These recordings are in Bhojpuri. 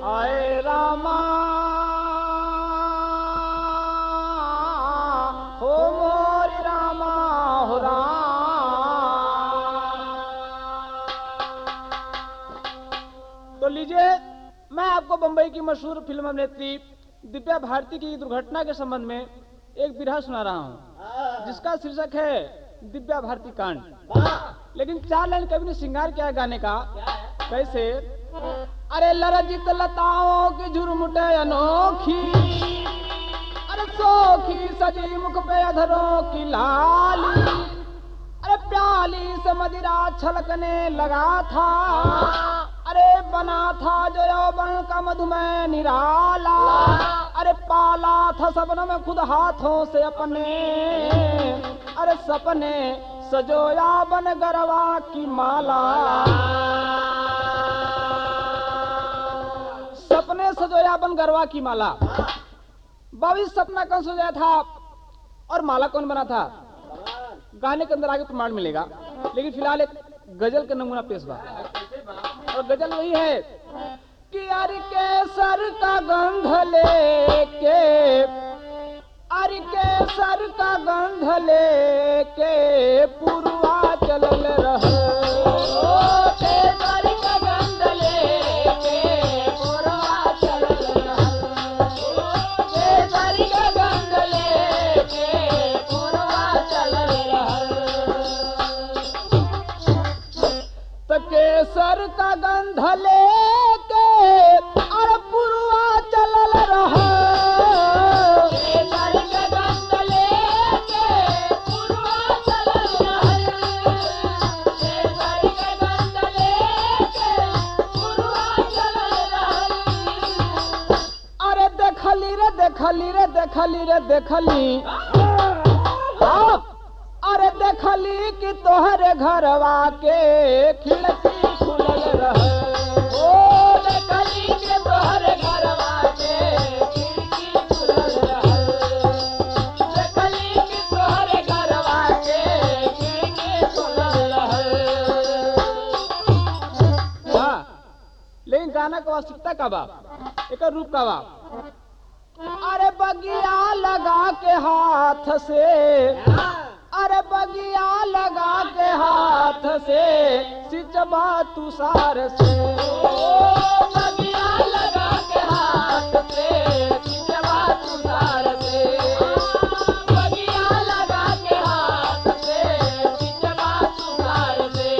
आए रामा हो मोरी रामा हो तो लीजिए मैं आपको बंबई की मशहूर फिल्म अभिनेत्री दिव्या भारती की दुर्घटना के संबंध में एक बिरहा सुना रहा हूँ जिसका शीर्षक है दिव्या भारती कांड। लेकिन 4 लाइन कवि ने श्रृंगार किया गाने का। कैसे? अरे लरजित लताओं की झुरमुटे अनोखी, अरे सोखी सजी मुख पे अधरों की लाली, अरे प्याली से मदिरा छलकने लगा था, अरे बना था जो यौवन का मधुमय निराला, अरे पाला था सपनों में खुद हाथों से अपने, अरे सपने सजोया बन गरवा की माला, सपने सजोया बन गरवा की माला। 22 सपना कौन सजाया था और माला कौन बना था? गाने के अंदर आगे प्रमाण मिलेगा, लेकिन फिलहाल एक गजल का नमूना पेश हुआ और गजल वही है कि अर के सर का गंध लेके, अर के सर का गंध लेके पुरवा चलल रहे, के सर का गंध लेके पुरवा चलल रहे, के सर का गंध लेके पुरवा चलल रहे, केसर का गंध लेके अरे पुरवा चलल रहे, केसर का गंध लेके पुरवा चलल रहे, केसर का गंध लेके पुरवा चलल रहे। अरे देखली रे देखली रे देखली रे देखली, अरे देखली कि तोहरे घरवा के खिड़की खुलल रहे, ओ देखली कि तोहरे घरवा के खिड़की खुलल रहे, देखली कि तोहरे घरवा के खिड़की खुलल रहे। लेकिन गाना का वास्तविकता का बा, एक रूप का बा। अरे बगिया लगा के हाथ से, अरे बगिया लगा के हाथ से सिंचबा तुषार से, बगिया लगा के हाथ से सिंचबा तुषार से, बगिया लगा के हाथ से सिंचबा तुषार से,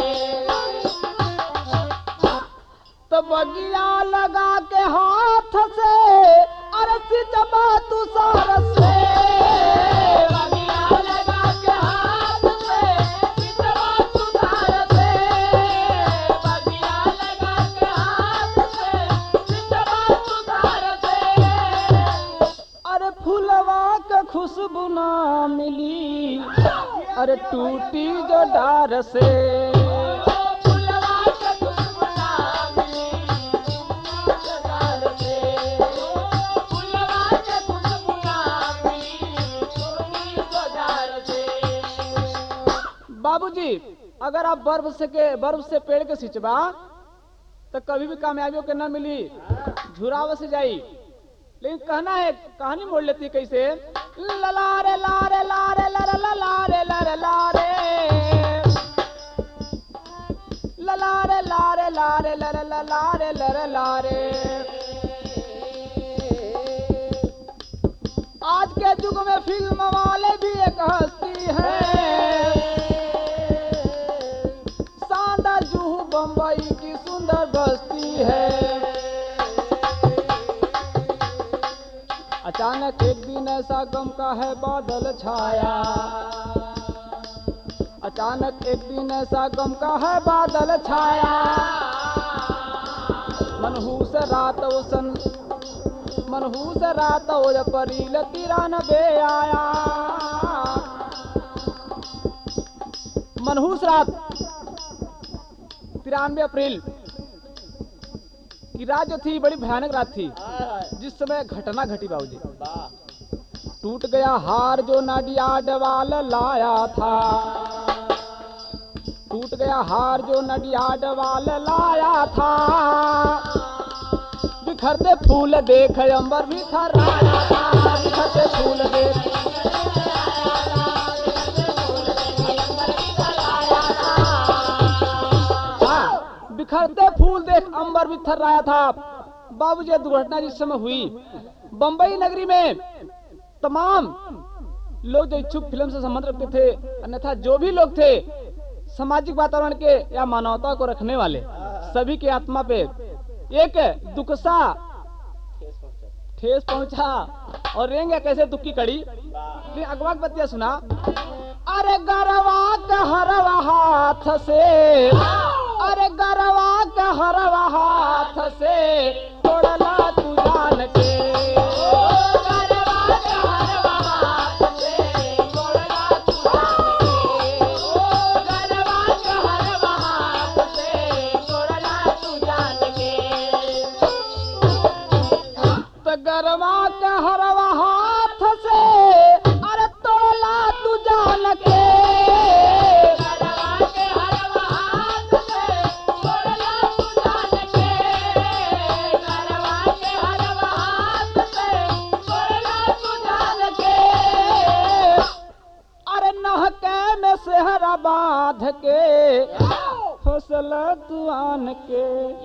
तो बगिया लगा के हाथ से अरे सिंचबा तुषार से, खुशबू ना मिली अरे टूटी जो डार से, फुलवा के खुशबू ना मिली जो डार से, फुलवा के खुशबू ना मिली टूटी जो डार से। बाबूजी अगर आप बर्फ से पेड़ के सिंचबा तो कभी भी कामयाबियों के न मिली, झुराव से जाई। लेकिन कहना है, कहानी मोड़ लेती है कैसे? ललारे लारे लारे लरे ललारे लरे लारे, ललारे लारे लारे लरे ललारे लरे लारे। आज के युग में फिल्म वाले भी एक हस्ती है, शानदार जुहू बम्बई की सुंदर बस्ती है। अचानक एक दिन ऐसा गम का है बादल छाया, अचानक एक दिन ऐसा गम का है बादल छाया, मनहूस रात और अप्रैल 93 आया, मनहूस रात 93 अप्रैल की रात जो थी बड़ी भयानक रात थी, जिस समय घटना घटी बाबूजी। टूट गया हार जो नाडिया डवाल लाया था, टूट गया हार जो नडिया डवाल लाया था, बिखरते फूल देख अंबर भी थर्राया था, बिखरते फूल देख। हाँ, बिखरते फूल देख अंबर भी थर्राया था। बाबूजी, दुर्घटना जिस समय हुई बंबई नगरी में, तमाम लोग जो इच्छुक फिल्म से संबंध रखते थे, अन्यथा जो भी लोग थे सामाजिक वातावरण के या मानवता को रखने वाले, सभी की आत्मा पे एक दुख सा ठेस पहुंचा और रेंगे कैसे दुख की कड़ी। अगवा बतिया सुना। अरे गरवा का हरवा हाथ से, अरे गरवा का हरवा हाथ से तोड़ला तू जान के। गरवा के हरवा हाथ से अरे तोला तू जान के। गरवा के हरवा हाथ से तोला तू जान के। गरवा के हरवा हाथ से तोला तू जान के। अरे नहके में सेहरा बांध के फसल तू आन के।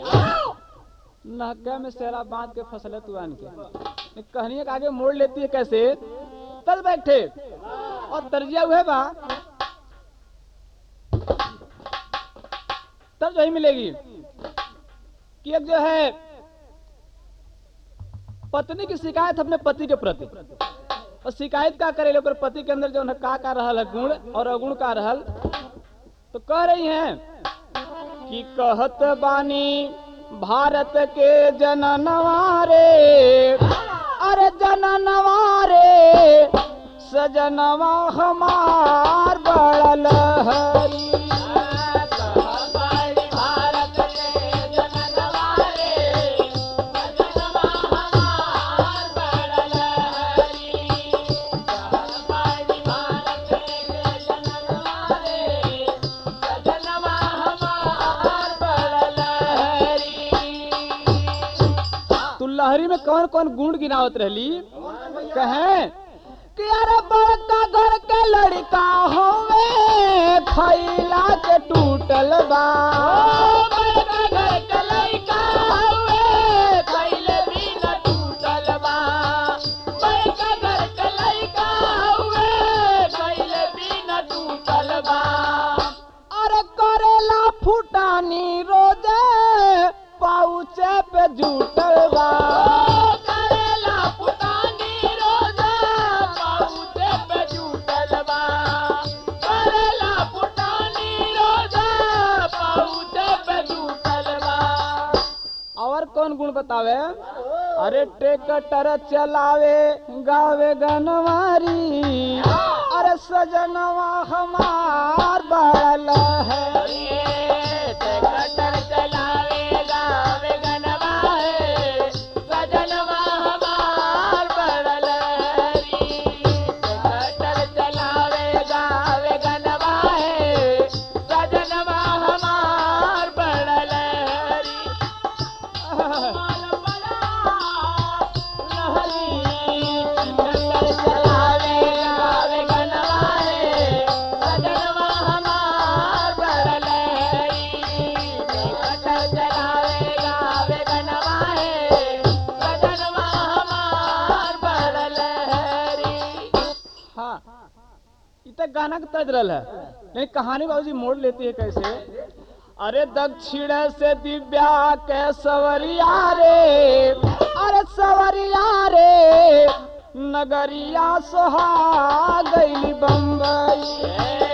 नहका में सेहरा बांध के फसल तुआन के। कहानी के आगे मोड़ लेती है कैसे। तल बैठे और तर्जिया हुए बा, तब जो ही मिलेगी कि एक जो है पत्नी की शिकायत अपने पति के प्रति, और शिकायत का करे लेकर पति के अंदर जो है का रहल है गुण और अगुण का रहल। तो कह रही हैं कि कहत बानी भारत के जननवा रे, अरे जननवा रे सजनवा हमार बड़ा लहरी। भारत के जननवा रे सजनवा हमार बड़ा लहरी। भारत के जननवा रे सजनवा हमार बड़ा लहरी। तू लहरी में कौन कौन गुण गिनावत रहली। कहें कि अरे बड़का घर के लड़का होवे खैला के टूटल बा। बड़का घर के लड़का होवे खैले भी न टूटल बा। बड़का घर के लड़का होवे खैले भी न टूटल बा। अरे करेला फुटानी रोजे पाउचे पे जुटल बा। करेला फुटानी रोजे पाउचे पे जुटल बा। करेला फुटानी रोजे पाउचे पे जुटल बा। और कौन गुण बतावे। अरे ट्रैक्टर चलावे गावे गनवारी। अरे सजनवा हमार बड़ा लहरी। ट्रैक्टर चलावे गावे गनवारी, सजनवा हमार बड़ा लहरी। ट्रैक्टर चलावे गावे गनवारी, सजनवा हमार बड़ा लहरी। गाना का तर्ज रहल है, लेकिन कहानी बाबूजी मोड़ लेती है कैसे। अरे दक्षिण से दिव्या के सवरिया रे, अरे सवरिया रे नगरिया सोहा गईली बम्बई।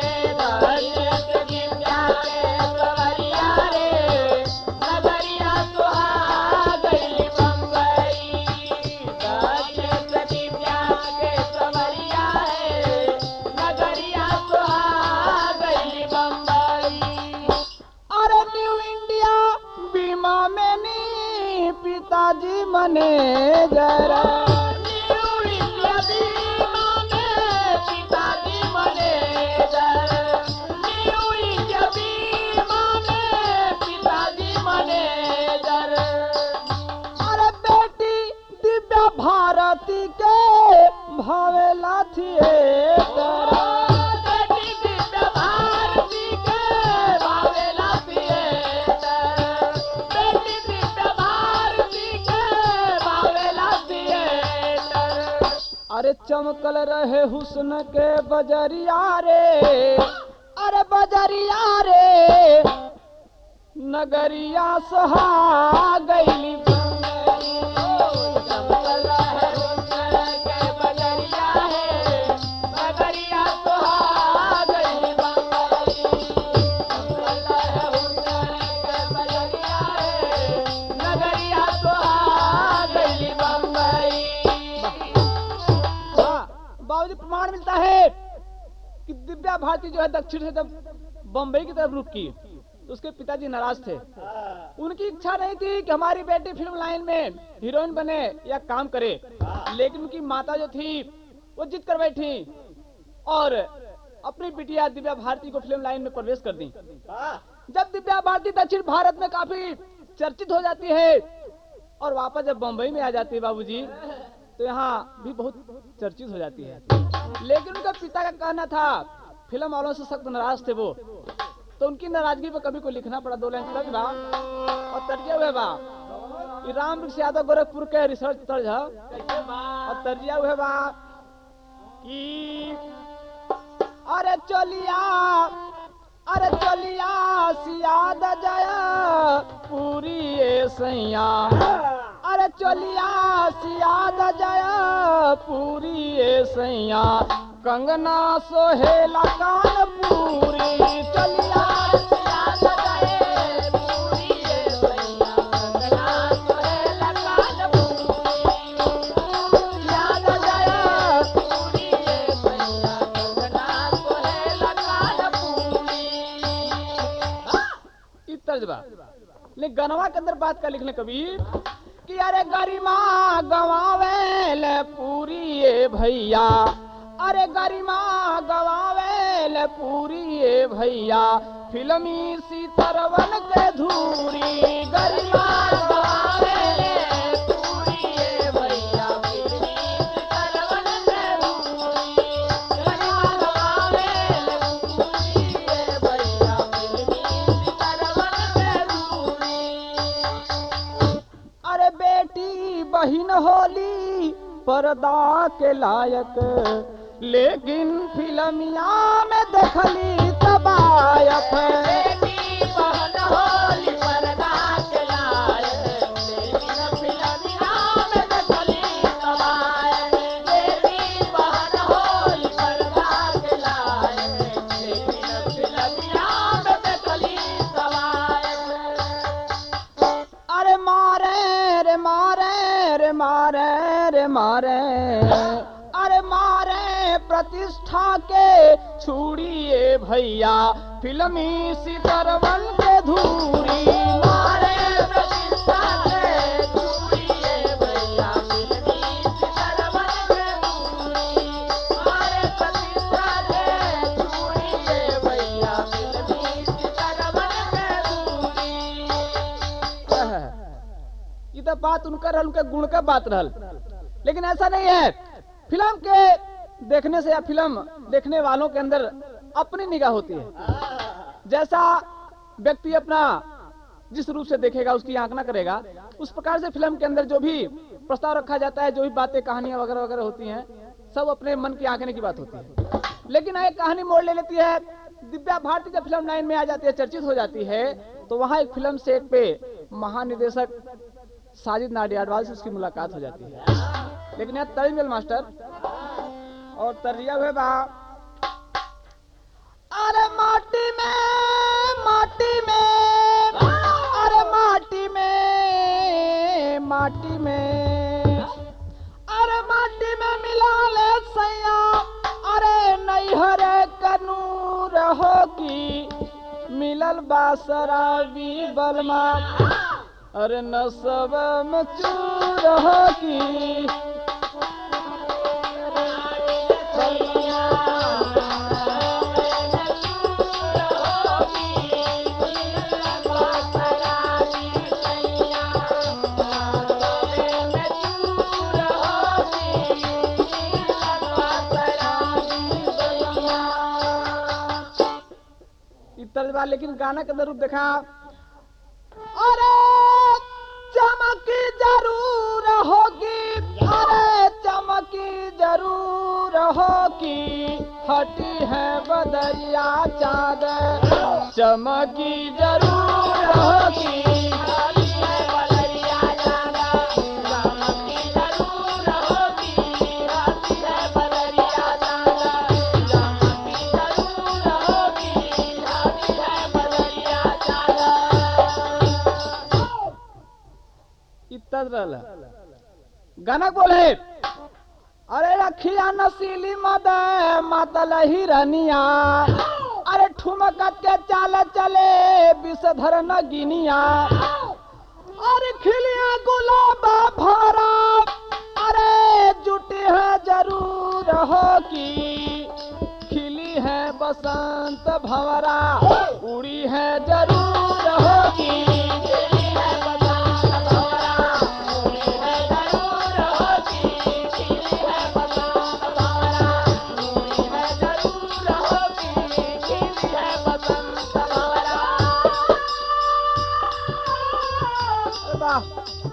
पिताजी मैनेजर, पिताजी मैनेजर, पिताजी मैनेजर। अरे भारती के भावेला थिएटर। दिव्या भारती के भावेला थिएटर। बेटी दिव्या भारती के भावेला थिएटर। अरे चमकल रहे हुस्न के बजरिया रे, अरे बजरिया रे, नगरिया सोहा गईली बंगरी। चमकल रहे हुस्न के बजरिया है, नगरिया सोहा गई बंगरी। चमकल रहे हुस्न के बजरिया है, नगरिया सोहा गई बंगरी। बाबूजी प्रमाण मिलता है कि दिव्या भारती जो है दक्षिण से जब बम्बई की तरफ रुक की तो उसके पिताजी नाराज थे। उनकी इच्छा नहीं थी कि हमारी बेटी फिल्म लाइन में हीरोइन बने या काम करे, लेकिन उनकी माता जो थी वो जिद कर बैठी और अपनी बिटिया दिव्या भारती को फिल्म लाइन में प्रवेश कर दी। जब दिव्या भारती दक्षिण भारत में काफी चर्चित हो जाती है और वापस जब बम्बई में आ जाती है बाबूजी, तो यहाँ भी बहुत चर्चित हो जाती है। लेकिन उनका पिता का कहना था, फिल्म वालों से सख्त नाराज थे वो, तो उनकी नाराजगी पर कभी को लिखना पड़ा 2 लाइन तर्ज बा और तर्जिया हुए बा। ये राम वृक्ष यादव गोरखपुर के रिसर्च तर्ज है और तर्जिया हुए बा कि अरे चलिया सियाद जया पूरी ए सैया। अरे चलिया सियाद जया पूरी ए सैया, कंगना सोहेला कानपुरी। चलिया सियाद जया पूरी ए सैया, कंगना सोहेला कानपुरी। सियाद जया पूरी ए सैया, कंगना सोहेला कानपुरी। इस तर्ज बा। लेकिन गनवा के अंदर बात का लिखने कबीर कि अरे गरिमा गवावेल पूरी ए भैया। अरे गरिमा गवावेल पूरी ए भैया, फिल्मी सीतरवन के धूरी। गरिमा गवावेल पूरी ए भैया, फिल्मी सीतरवन के धूरी। गरिमा गवावेल पूरी ए भैया, फिल्मी सीतरवन के धूरी। अरे बेटी बहिन होली पर्दा के लायक, लेकिन फिल्मिया में देखली तबायक। बेटी बहन होली पर्दा के लायक, लेकिन फिल्मिया में देखली तबायक। बेटी बहन होली पर्दा के लायक, लेकिन फिल्मिया में देखली तबायक। अरे मारे रे मारे रे मारे रे मारे, अरे मारे प्रतिष्ठा के छुड़िए भैया, फिल्मी सीतरवन के धूरी। मारे प्रतिष्ठा के छुड़िए भैया, फिल्मी सीतरवन के धूरी। मारे प्रतिष्ठा के छुड़िए भैया, फिल्मी सीतरवन के धूरी। ये तो बात उनका रहल, उनके गुण का बात रहल, लेकिन ऐसा नहीं है। फिल्म के देखने से या फिल्म देखने वालों के अंदर अपनी निगाह होती है। जैसा व्यक्ति अपना जिस रूप से देखेगा उसकी आंकना करेगा, उस प्रकार से फिल्म के अंदर जो भी प्रस्ताव रखा जाता है, जो भी बातें कहानियां वगैरह वगैरह होती हैं, सब अपने मन की आंकने की बात होती है। लेकिन एक कहानी मोड़ ले लेती है। दिव्या भारती जब फिल्म लाइन में आ जाती है, चर्चित हो जाती है, तो वहां एक फिल्म सेट पे महानिदेशक साजिद नाडियाडवाल से उसकी मुलाकात हो जाती है। लेकिन यहाँ तर्जमेल मास्टर और तर्जिया हुए बा, अरे माटी में माटी में, अरे माटी में माटी में, अरे माटी में मिला ले सैया, अरे नैहर कनूर हो की मिलल बासराबी बलमा, अरे नसब में चूर हो की। बा, लेकिन गाना के अंदर रूप देखा। अरे चमकी जरूर होगी, अरे चमकी जरूर होगी, हटी है बदरिया चाँद, चमकी जरूर होगी, हटी है बदरिया चाँद, चमकी जरूर होगी, हटी है बदरिया चाँद, चमकी जरूर होगी, हटी है बदरिया चाँद। गाना बोले, अरे रखिया नसीली मद मातल हिरनिया, अरे ठुमकत के चाल चले विषधर नगिनिया, अरे खिलिया गुलाब भरा, अरे जुटी है जरूर होगी, खिली है बसंत भंवरा, उड़ी है जरूर होगी, खिली है बसंत भंवरा, उड़ी है जरूर होगी, खिली है बसंत भंवरा, उड़ी है जरूर होगी, खिली है बसंत भंवरा। अरे वाह,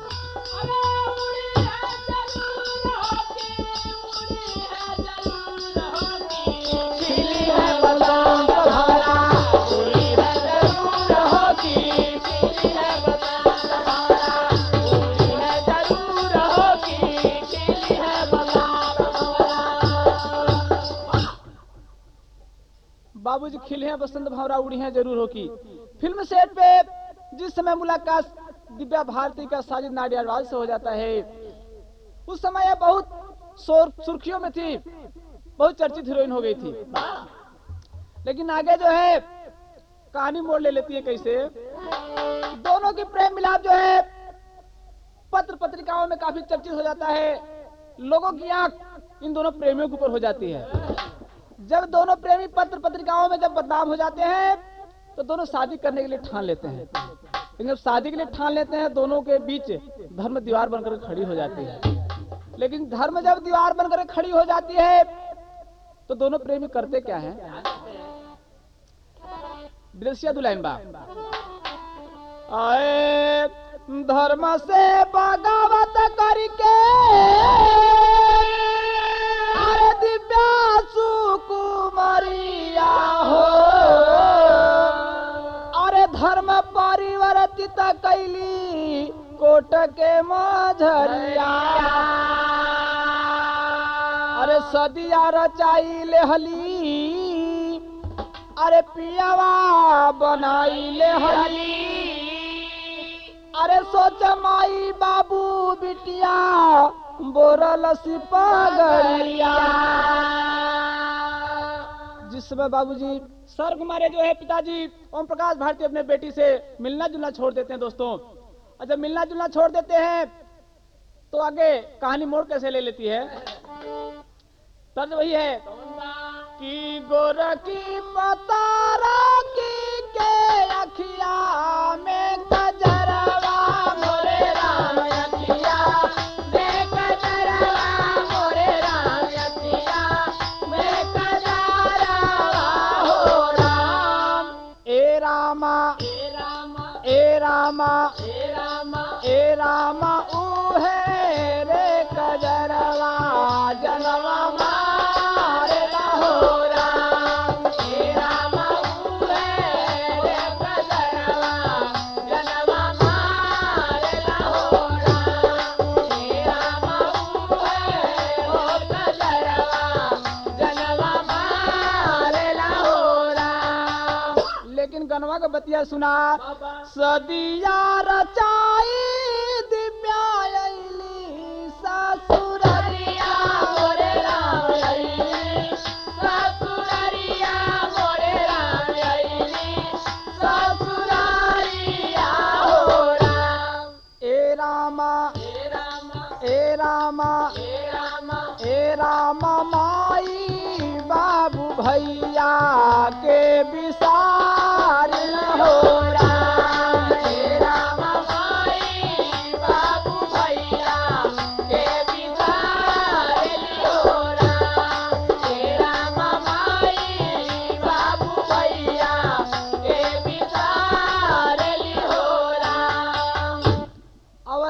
बाबूजी खिले हैं बसंत भंवरा, उड़ी हैं जरूर होगी। फिल्म सेट पे जिस समय मुलाकात दिव्या भारती का साजिद नाडियाडवाल से हो जाता है, उस समय यह बहुत सुर्खियों में थी, बहुत चर्चित हीरोइन हो गई थी। लेकिन आगे जो है कहानी मोड़ ले लेती है कैसे। दोनों की प्रेम मिलाप जो है पत्र पत्रिकाओं में काफी चर्चित हो जाता है, लोगों की आंख इन दोनों प्रेमियों के ऊपर हो जाती है। जब दोनों प्रेमी पत्र पत्रिकाओं में जब बदनाम हो जाते हैं तो दोनों शादी करने के लिए ठान लेते हैं। लेकिन जब शादी के लिए ठान लेते हैं दोनों के बीच धर्म दीवार बनकर खड़ी हो जाती है। लेकिन धर्म जब दीवार बनकर खड़ी हो जाती है तो दोनों प्रेमी करते क्या है। विदेशिया दुलाइन बा, आए धर्म से बगावत करके अरे दिव्या सुकुमारिया हो, अरे धर्म परिवर्तित कैली कोट के मझरिया, अरे सदिया रचाई ले हली, अरे पियावा बनाई ले हली, अरे सोच माई बाबू बिटिया बोरल सिपगड़िया। जिस समय बाबूजी स्वर्ग मारे जो है पिताजी ओम प्रकाश भारती अपने बेटी से मिलना जुलना छोड़ देते हैं दोस्तों। और जब मिलना जुलना छोड़ देते हैं तो आगे कहानी मोड़ कैसे ले लेती है। तर्ज वही है कि गोरा की पतारा की के अखिया में कजरवा मोरे राम अखिया में कजरवा मोरे राम अखिया में कजरवा हो राम। ए रामा ए रामा ए रामा ए रामा ए रामा उहे रे कजरवा जनवा मारे हो राम। ए रामा उहे रे कजरवा जनवा मारे हो राम। ए रामा उहे हो कजरवा जनवा मारे हो राम। लेकिन गनवा का बतिया सुना, सदिया रचाई दिव्या अइली ससुररिया मोरे राम अइली ससुररिया मोरे राम अइली ससुररिया हो राम। ए रामा ए रामा ए रामा ए रामा ए रामा माई बाबू भैया के विसार न हो राम। ए रामा माई बाबू भैया के विसार न हो राम। ए रामा माई बाबू भैया के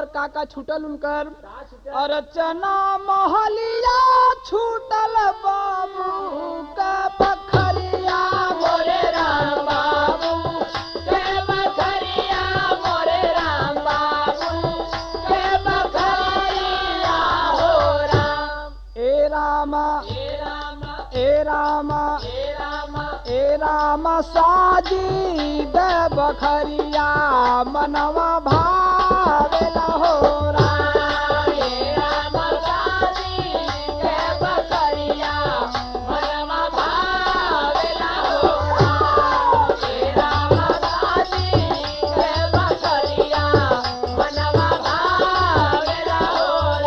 काका छूटल उनकर और चना महलिया छूटल बाबू का बखरिया मोरे राम बाबू के बखरिया मोरे राम बाबू के बखरिया हो राम ए रामा हे राम ए रामा हे राम ए राम साजी दे बखरिया मनवा भावेला हो राम हे राम साजी के बखरिया मनवा भावेला हो राम हे राम साजी के बखरिया मनवा भावेला हो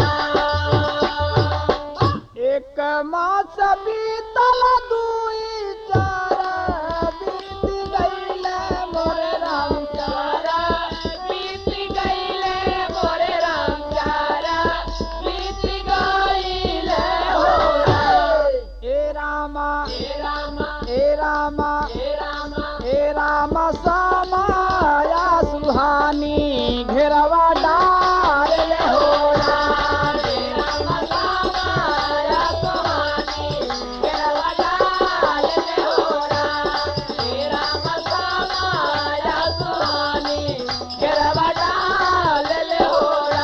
राम एक मास बीतल दुई चार बीत गईले मोरे राम चारा बीत गईले मोरे राम चारा बीत गईले हो राम ए रामा हे राम ए रामा हे राम ए राम समाया सुहानी घेरवा डाल हो राम हे राम सामाया सुहानी घेरवा डाल हो राम हे राम सामाया सुहानी घेरवा डाल हो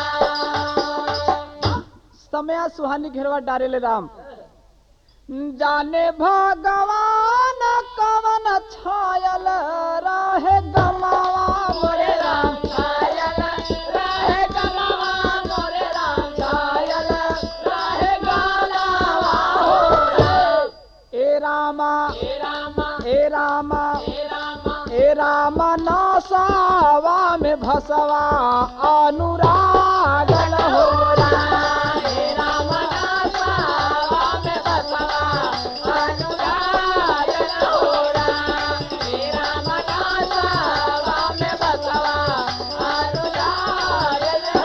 राम समय सुहानी घेरवा डारेले राम जाने भगवान कवन छायल रहे गमावा मोरे राम छायल रहे गलावा मोरे राम छायल रहे गलावा हो राम ए रामा हे राम ए रामा हे राम ए राम नासावा में भसवा अनुरागल हो राम हे राम नासावा में बसवा अनुराग हो राम हे राम नासावा में बसवा अनुराग हो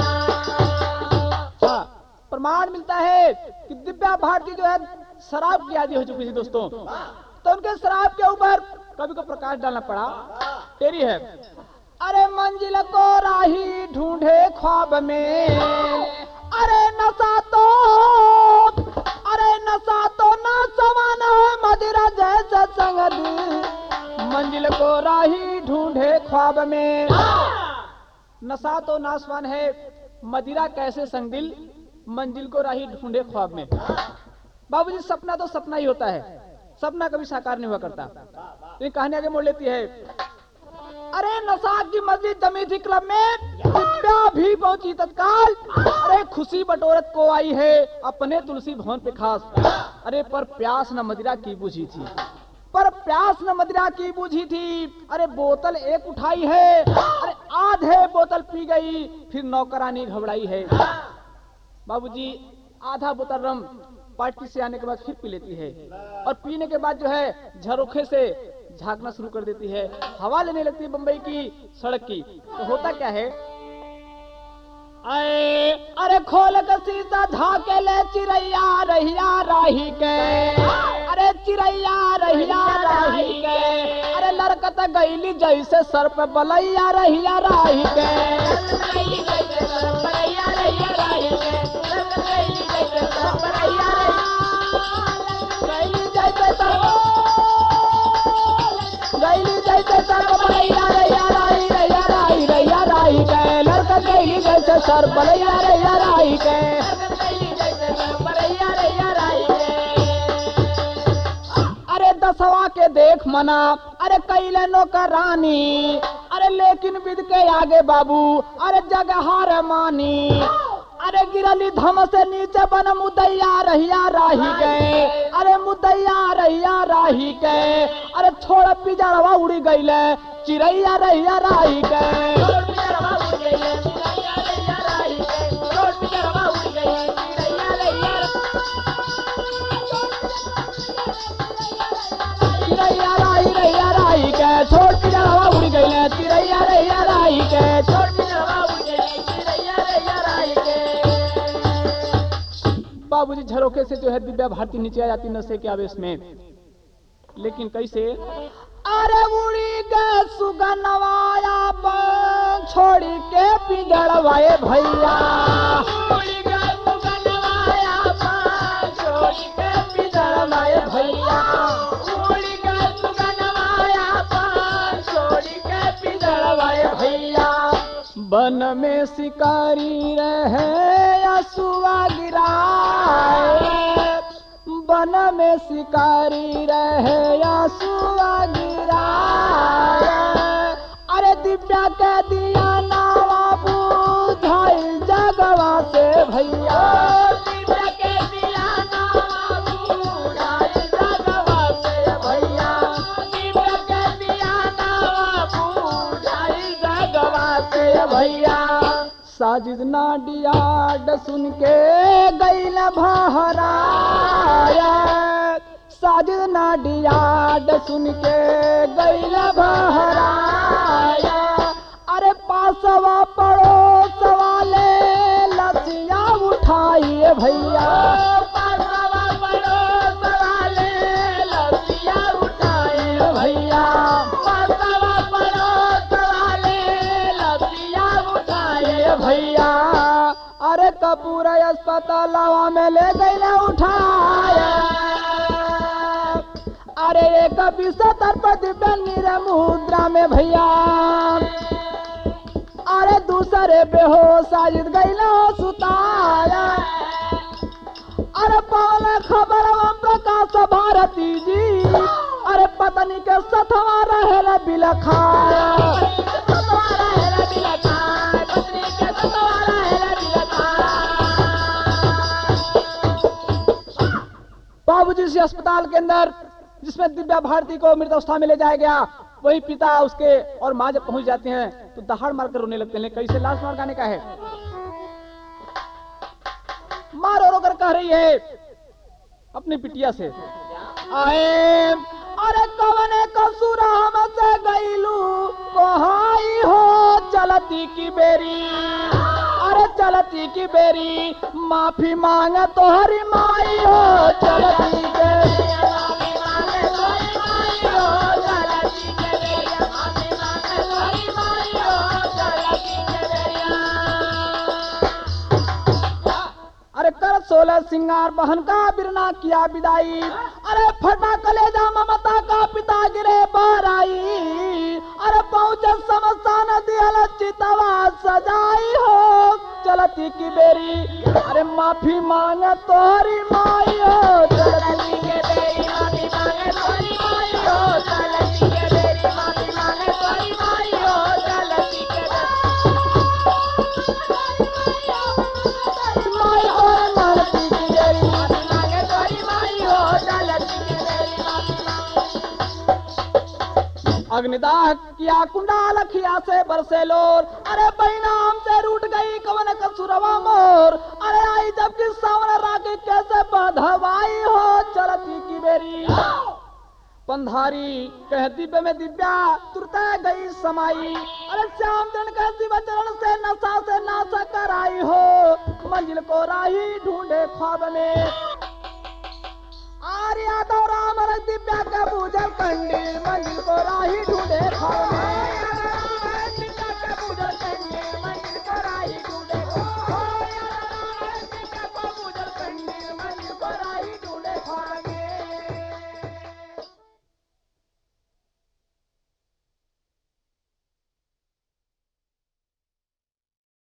राम हाँ, प्रमाण मिलता है कि दिव्या भारती जो है शराब की आदि हो चुकी थी दोस्तों, तो उनके शराब के ऊपर कवि को प्रकाश डालना पड़ा। तेरी है अरे मंजिल को राही ढूंढे ख्वाब में, अरे नशा तो ना समान है मदिरा जैसा संगति, मंजिल को राही ढूंढे ख्वाब में। नशा तो नासवान है मदिरा कैसे संगदिल, मंजिल को राही ढूंढे ख्वाब में। बाबूजी सपना तो सपना ही होता है, सपना कभी साकार नहीं हुआ करता। तो ये कहानी आगे मोड़ लेती है। अरे नशा की मस्जिद जमी थी क्लब में, दिव्या भी पहुंची तत्काल। अरे खुशी बटोरत को आई है अपने तुलसी भवन पे खास। अरे पर प्यास न मदिरा की बुझी थी, पर प्यास न मदिरा की बुझी थी। अरे बोतल एक उठाई है, अरे आधे बोतल पी गई, फिर नौकरानी घबराई है। बाबूजी आधा बोतल रम पार्टी से आने के बाद फिर पी लेती है, और पीने के बाद जो है झरोखे से झांकना शुरू कर देती है, हवा लेने लगती है बंबई की सड़क की। तो होता क्या है, अरे खोल का शीशा झाके ले चिड़ैया रहिया राही के, अरे चिड़ैया रहिया राही के, अरे लड़कत गईली जैसे सर पे बलैया रहिया राही के। गईली जैसे सर बलैया रहिया राही, रहिया राही, रहिया राही के, लड़कत गईली जैसे सर बलैया रहिया राही के। अरे दसवा के देख मना, अरे कैले नौकरानी, अरे लेकिन विद के आगे बाबू अरे जगहार मानी। अरे गिरली धम से नीचे बन मुदैया रहिया राही गए, अरे मुदैया रहिया राही के, अरे छोड़ पिजड़वा उड़ी गईले चिड़ैया रहिया राही गए। चिड़ैया राही रहिया राही के, छोड़ पिजड़वा उड़ी गईले चिड़ैया रहिया राही के, छोड़ पिजड़वा उड़ी गईले चिड़ैया रहिया राही के। बाबूजी झरोखे से जो है दिव्या भारती नीचे आ जाती नशे के आवेश में, लेकिन कैसे? अरे उड़ी गए सुगनवाया पंख छोड़ी के पिघलवाए भैया। उड़ी के सुगनवाया पान छोड़ी के पिघलवाए भैया। उड़ी के सुगनवाया पान छोड़ी के पिघलवाए भैया। वन में शिकारी रहे आंसुआ गिराए, वन में शिकारी रहे आंसुआ गिराए। अरे दिव्या के दिया नावा बुझाई जगवा से भैया। दिव्या के दिया नावा बुझाई जगवा से भैया। दिव्या के दिया नावा बुझाई जगवा से भैया। साजिद नाडियाड सुन के गईल भहराया, साजिद नाडियाड सुन के गईल भहराया। अरे पासवा पड़ोस वाले लसिया उठाइए भैया। पासवा पड़ोस वाले लसिया उठाए भैया। पासवा पड़ोस वाले लसिया उठाए भैया। अरे कपूर अस्पतालवा में ले गईले उठाया। अरे एक बिस्तर पर दिव्या नीर मुद्रा में भैया। अरे दूसरे बेहोश साजिद गईले सुताया। अरे पवन खबर प्रकाश भारती जी। अरे पत्नी के सथवा रहे बिलखाया। बाबूजी से अस्पताल के अंदर जिसमें दिव्या भारती को मृत अवस्था में ले जाया गया, वही पिता उसके और माँ जब पहुंच जाते हैं तो दहाड़ मारकर रोने लगते हैं। कैसे लाश मार गाने का है। माँ रो रो कर कह रही है अपनी बिटिया से, आए अरे कवने कसूर हमसे गईलू कोहाई हो चलती की बेरी। अरे चलती की बेरी माफी मांग तोहरी माई हो चलती के। अरे कर 16 सिंगार बहन का बिरना किया विदाई। अरे फटा कलेजा ममता का पिता गिरे बाराई। अरे पहुंचे समस्तान दियल चितवा सजाई हो चलती की बेरी। अरे माफी मांग तोहरी माई हो चलती के बेरी। माफी मांग तोहरी माई हो चलती के बेरी। माफी मांग तोहरी माई हो चलती के अग्निदाह किया कुंडाल खिया से बरसे लोर। अरे बैनाम से रूठ गई कवन कसुरवा मोर। अरे आई जबकि सावन राखी कैसे बंधवाई हो चलती की बेरी। पंधारी कह दिव्य में दिव्या तुरत गई समाई। अरे श्याम चरण कह शिव चरण से नशा से नाशा कराई हो मंजिल को राही ढूंढे ख्वाब में। आर्या दौरा मर दिव्या का पूजल कंडी मंजिल को राही ढूंढे ख्वाब में।